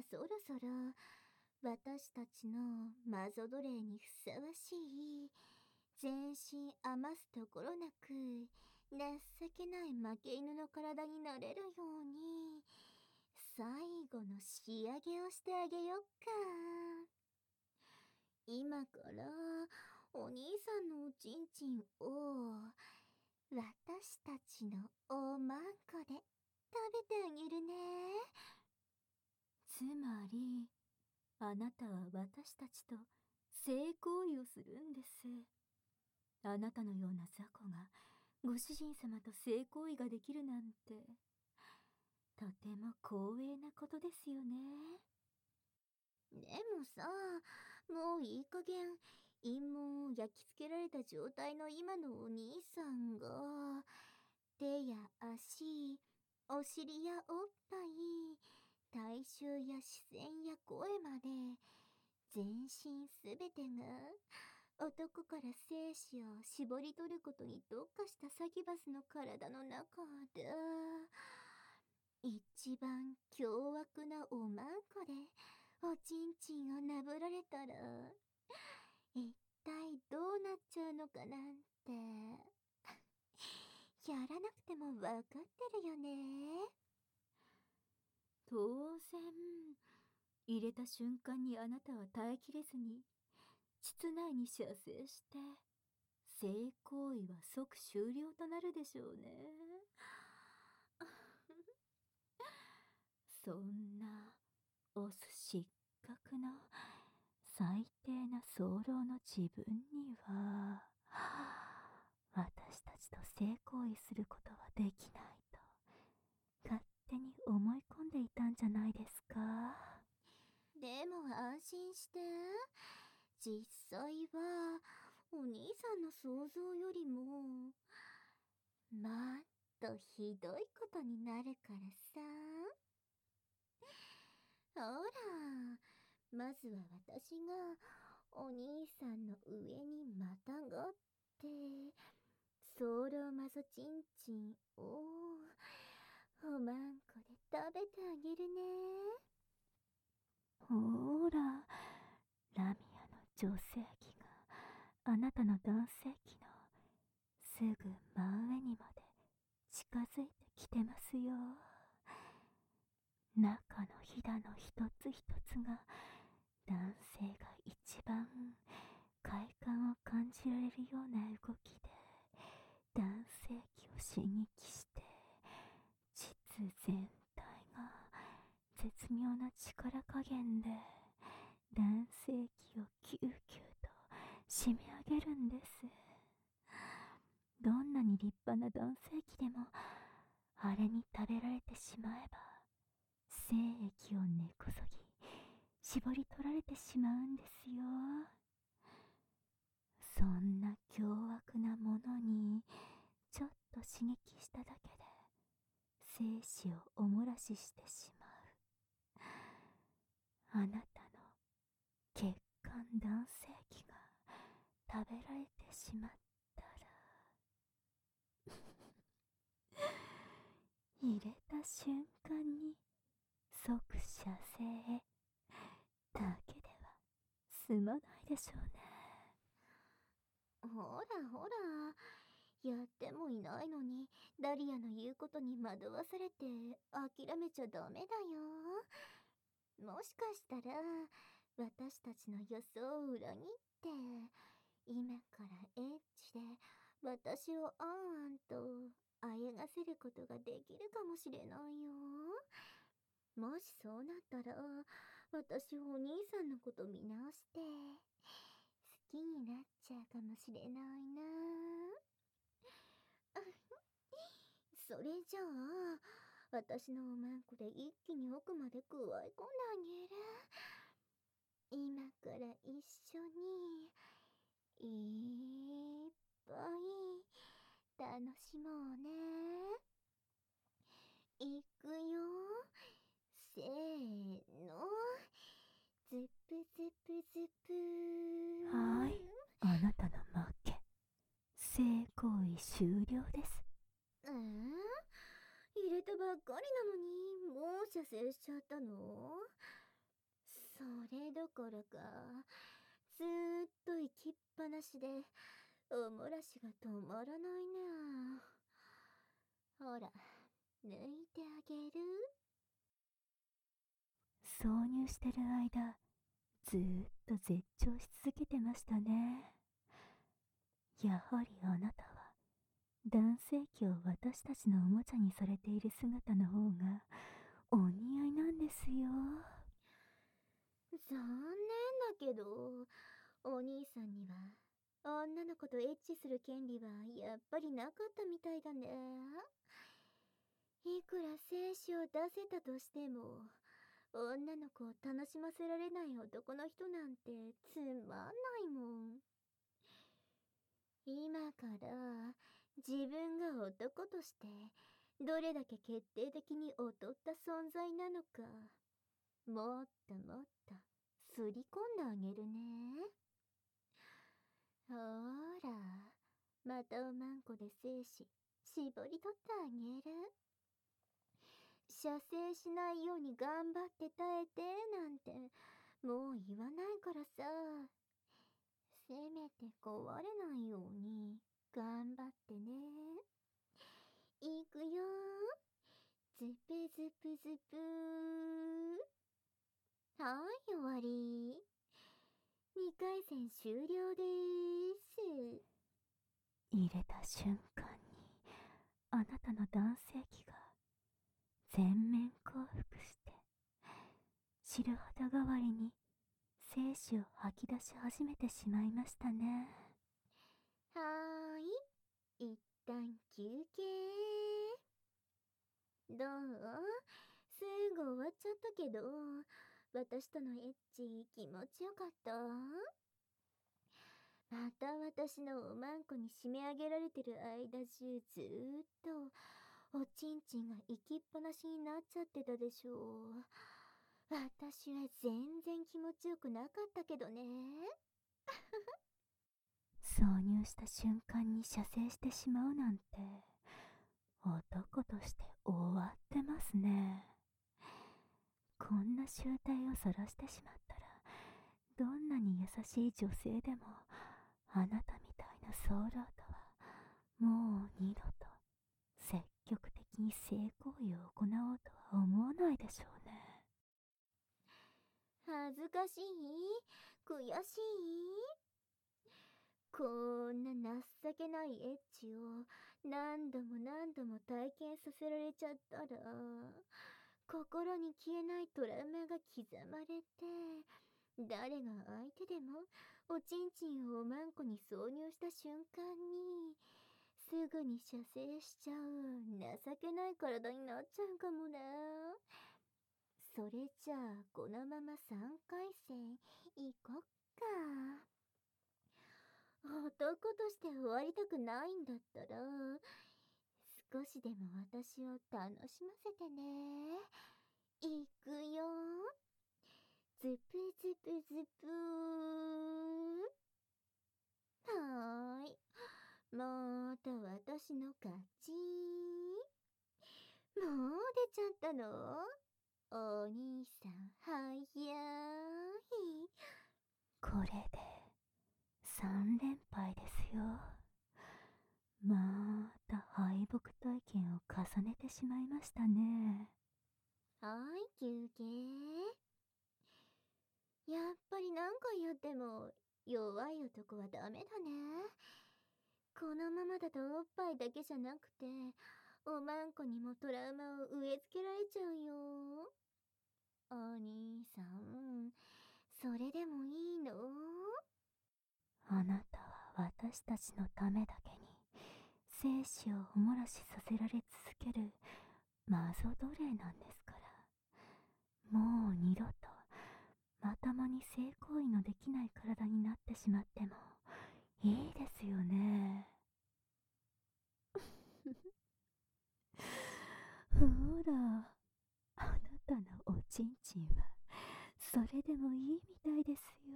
そろそろ私たちのマゾ奴隷にふさわしい全身余すところなく情けない負け犬の体になれるように最後の仕上げをしてあげよっか。今からお兄さんのおちんちんを私たちのおまんこで食べてあげるね。 つまり、あなたは私たちと性行為をするんです。あなたのような雑魚がご主人様と性行為ができるなんて、とても光栄なことですよね。 でもさ、もういい加減陰謀を焼き付けられた状態の今のお兄さんが手や足、お尻やおっぱい、体臭や視線や声まで全身すべてが男から精子を絞り取ることに特化したサキバスの体の中で一番凶悪なおまんこでおちんちんをなぶられたら一体どうなっちゃうのかなんてやらなくてもわかってるよね。 当然、入れた瞬間にあなたは耐えきれずに、膣内に射精して、性行為は即終了となるでしょうね。そんな、オス失格の最低な早漏の自分には、私たちと性行為することはできないと、勝手に思い込んでいたんじゃないですか。 でも安心して。実際はお兄さんの想像よりももっとひどいことになるからさ。ほら、まずは私がお兄さんの上にまたがってソーロマゾチンチンをおまんこで食べてあげるね。 ほーら、ラミアの女性器があなたの男性器のすぐ真上にまで近づいてきてますよ。中のひだの一つ一つが男性が一番快感を感じられるような動きで男性器を刺激して膣全体が絶妙な力加減で男性器をキューキューと締め上げるんです。どんなに立派な男性器でもあれに食べられてしまえば精液を根こそぎ絞り取られてしまうんですよ。そんな凶悪なものにちょっと刺激しただけで精子をおもらししてしまう。あなたの血管男性器が食べられてしまったら入れた瞬間に即射精だけでは済まないでしょうね。 ほらほら、やってもいないのにダリアの言うことに惑わされて諦めちゃダメだよ。もしかしたら私たちの予想を裏切って今からエッチで私をあんあんとあやがせることができるかもしれないよ。もしそうなったら私お兄さんのこと見直して好きになっちゃうかもしれないな。それじゃあ私のおまんこで一気に奥まで加え込んであげる。今から一緒にいっぱい楽しもうね。いくよ。せーの。ズップズップズップはい、あなたの負け。性行為終了です。 入れたばっかりなのにもう射精しちゃったの？ それどころか、ずーっと行きっぱなしで、おもらしが止まらないな。ほら、抜いてあげる。 挿入してる間、ずーっと絶頂し続けてましたね。やはりあなたは、男性器を私たちのおもちゃにされている姿の方がお似合いなんですよ。 残念だけど、お兄さんには、女の子とエッチする権利はやっぱりなかったみたいだね。いくら精子を出せたとしても、女の子を楽しませられない男の人なんてつまんないもん。今から自分が男としてどれだけ決定的に劣った存在なのか、もっともっとすり込んであげるね。ほーら、またおまんこで精子絞り取ってあげる。射精しないように頑張って耐えてなんてもう言わないからさ。せめて壊れないように頑張ってね。いくよ。ズプズプズプー。はい、終わり。2回戦終了でーす。 入れた瞬間に、あなたの男性器が全面降伏して、白肌代わりに精子を吐き出し始めてしまいましたね。 はーい。一旦休憩。どう？すぐ終わっちゃったけど、私とのエッチ気持ちよかった？また私のおまんこに締め上げられてる間中ずーっとおちんちんが行きっぱなしになっちゃってたでしょう。私は全然気持ちよくなかったけどね。 挿入した瞬間に射精してしまうなんて、男として終わってますね。こんな醜態を晒してしまったら、どんなに優しい女性でもあなたみたいなソーラーとはもう二度と積極的に性行為を行おうとは思わないでしょうね。 恥ずかしい？悔しい？こんな情けないエッチを何度も何度も体験させられちゃったら、心に消えないトラウマが刻まれて、誰が相手でもおちんちんをおまんこに挿入した瞬間にすぐに射精しちゃう情けない体になっちゃうかもな。それじゃあこのまま3回戦いこっか。男として終わりたくないんだったら、少しでも私を楽しませてね。いくよ。ズプズプズプー。はーい。また私の勝ち。もう出ちゃったの？お兄さん、早い。 これで3連敗ですよ。また敗北体験を重ねてしまいましたね。 はい、休憩。やっぱり何回やっても弱い男はダメだね。このままだとおっぱいだけじゃなくて、おまんこにもトラウマを植え付けられちゃうよ。お兄さん、それでもいいの？ あなたは私たちのためだけに精子をおもらしさせられ続けるマゾ奴隷なんですから、もう二度とまともに性行為のできない体になってしまってもいいですよね。ほら、あなたのおちんちんはそれでもいいみたいですよ。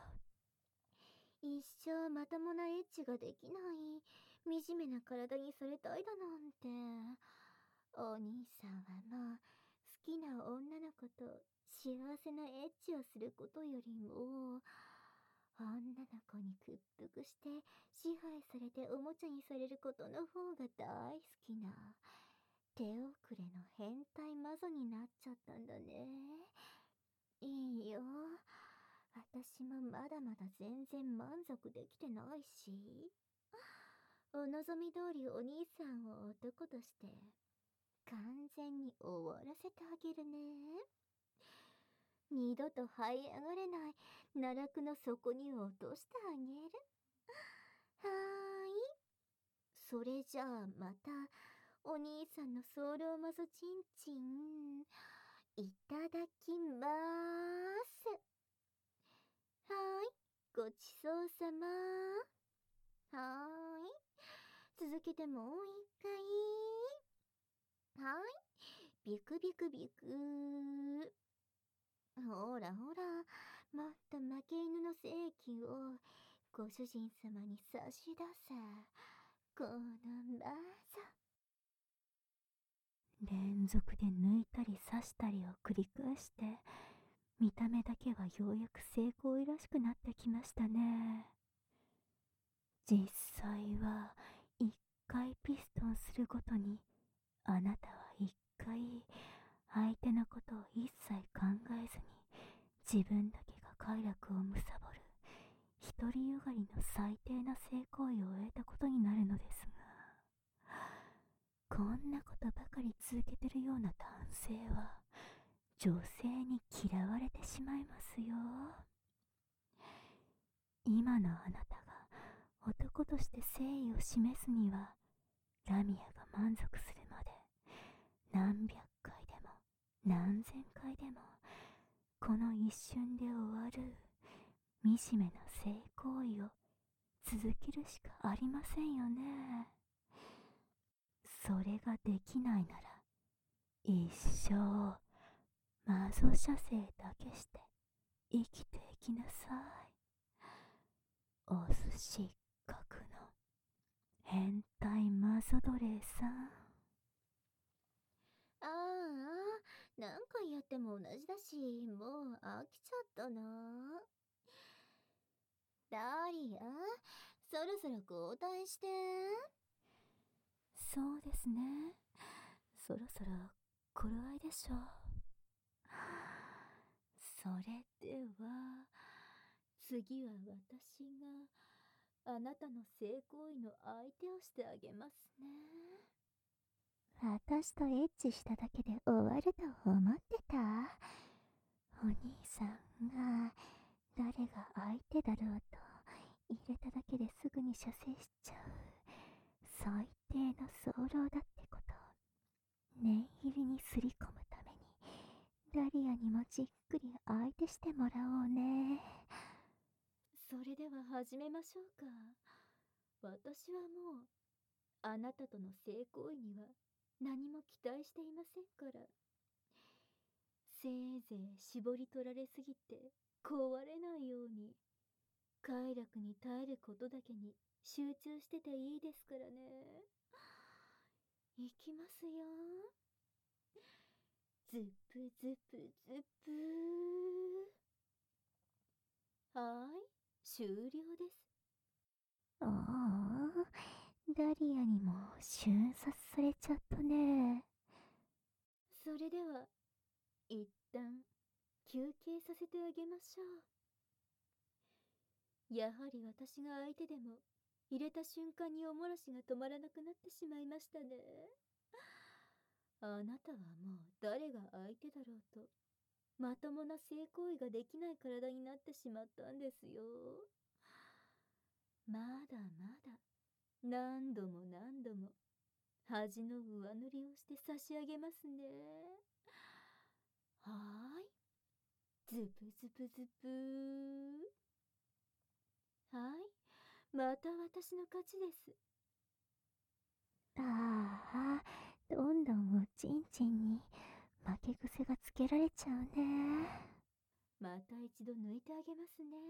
一生まともなエッチができない惨めな体にされたいだなんて。お兄さんはもう好きな女の子と幸せなエッチをすることよりも、女の子に屈服して支配されておもちゃにされることの方が大好きな、手遅れの変態マゾになっちゃったんだね。いいよ。私もまだまだ全然満足できてないし。お望み通りお兄さんを男として完全に終わらせてあげるね。二度と這い上がれない奈落の底に落としてあげる。はーい。それじゃあまたお兄さんのソウルマゾチンチンいただきまーす。はーい。ごちそうさま。はーい。続けてもう一回。はい。ビクビクビク。ほらほら、もっと負け犬の精液をご主人様に差し出せ。このマザ。 連続で抜いたり刺したりを繰り返して、見た目だけはようやく性行為らしくなってきましたね。実際は一回ピストンするごとに、あなたは一回相手のことを一切考えずに自分だけが快楽を貪る独りよがりの最低な性行為を終えたことになるのですが、こんなことばかり続けてるような男性は女性に嫌われてしまいますよ。今のあなたが男として誠意を示すには、ラミアが満足するまで何百回でも何千回でもこの一瞬で終わる惨めな性行為を続けるしかありませんよね。それができないなら一生マゾ射精だけして生きていきなさい。お寿司格の変態マゾ奴隷さん。 ああ、何回やっても同じだし、もう飽きちゃったな。ダリア、そろそろ交代して。 そうですね。そろそろ頃合いでしょう。 それでは、次は私があなたの性行為の相手をしてあげますね。 私とエッチしただけで終わると思ってた？お兄さんが誰が相手だろうと入れただけですぐに射精しちゃう最低の早漏だってことを念入りにすり込むために、ダリアにもじっくり相手してもらおうね。 それでは始めましょうか。私はもうあなたとの性行為には何も期待していませんから。せいぜい絞り取られすぎて壊れないように快楽に耐えることだけに集中してていいですからね。いきますよ。ズプズプズプー。はーい、終了です。 おお、ダリアにも瞬殺されちゃったね。 それでは一旦休憩させてあげましょう。やはり私が相手でも入れた瞬間におもらしが止まらなくなってしまいましたね。あなたはもう誰が相手だろうとまともな性行為ができない体になってしまったんですよ。まだまだ何度も何度も恥の上塗りをして差し上げますね。はーい、ズプズプズプー。はい、また私の勝ちです。 ああ、どんどんおちんちんに負け癖がつけられちゃうね。 また一度抜いてあげますね。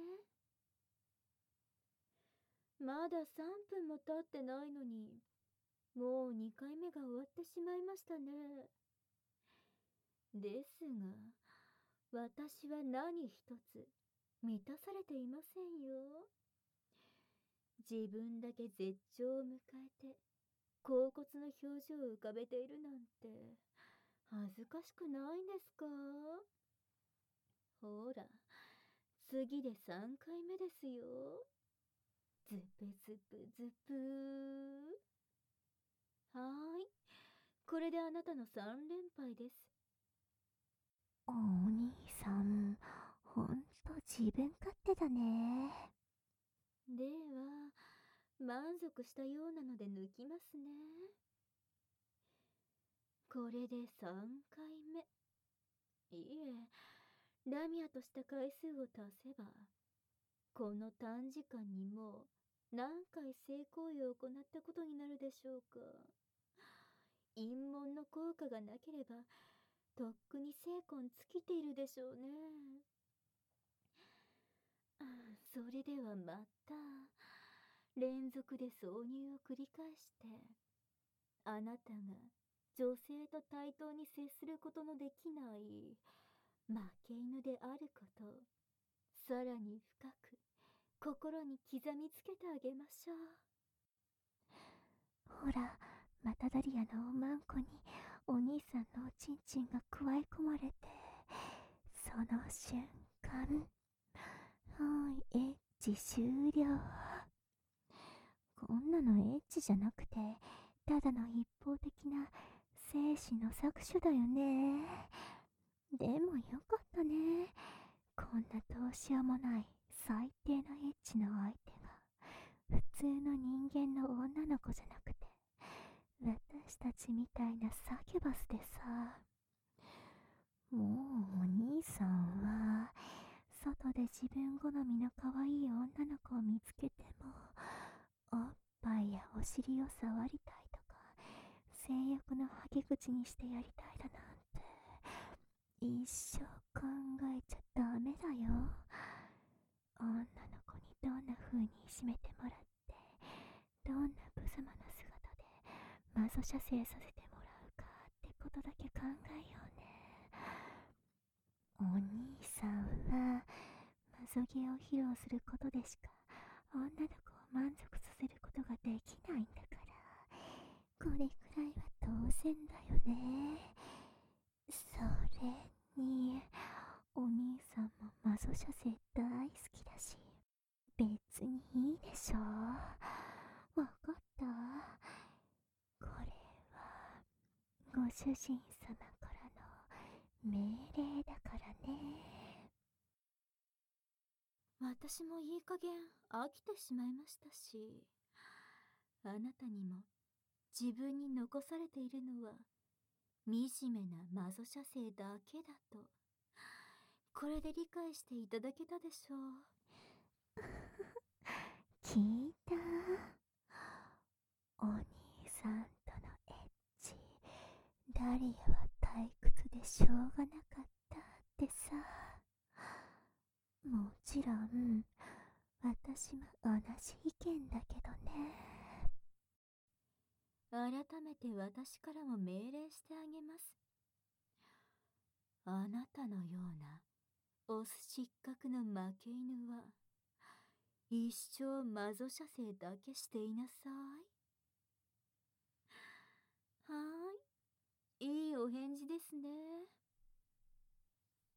まだ3分も経ってないのに、もう2回目が終わってしまいましたね。 ですが、私は何一つ満たされていませんよ。自分だけ絶頂を迎えて、恍惚の表情を浮かべているなんて、恥ずかしくないんですか？ほら、次で3回目ですよ。ズプズプズプー。はーい。これであなたの3連敗です。 お兄さん、ほんと自分勝手だね。 では、満足したようなので抜きますね。これで3回目。いえ、ラミアとした回数を足せば、この短時間にもう何回性行為を行ったことになるでしょうか。陰門の効果がなければ、とっくに精魂尽きているでしょうね。それではまた、連続で挿入を繰り返して、あなたが女性と対等に接することのできない負け犬であること、さらに深く心に刻みつけてあげましょう。 ほら、またダリアのおまんこにお兄さんのおちんちんが加え込まれて、その瞬間、はい、エッチ終了。こんなのエッチじゃなくて、ただの一方的な精子の搾取だよね。でもよかったね。こんなどうしようもない最低のエッチの相手が普通の人間の女の子じゃなくて、私たちみたいなサキュバスでさ。もうお兄さんは外で自分好みの可愛い女の子を見つけても、おっぱいやお尻を触りたいとか性欲のはけ口にしてやりたいだなんて一生考えちゃダメだよ。女の子にどんな風にいじめてもらって、どんな無様な姿でマゾ射精させてもらうかってことだけ考えようね。お兄さんはマゾ毛を披露することでしか女の子を満足させることができないんだから、これくらいは当然だよね。それにお兄さんもマゾ射精大好きだし、別にいいでしょ。わかった。これはご主人様からの命令だからね。 私もいい加減飽きてしまいましたし、あなたにも自分に残されているのは惨めなマゾ射精だけだと、これで理解していただけたでしょう。 聞いた？お兄さんとのエッチ、ダリアは退屈でしょうがなかったってさ。もちろん私も同じ意見だけどね。 改めて私からも命令してあげます。あなたのようなオス失格の負け犬は一生マゾ射精だけしていなさい。はーい、いいお返事ですね。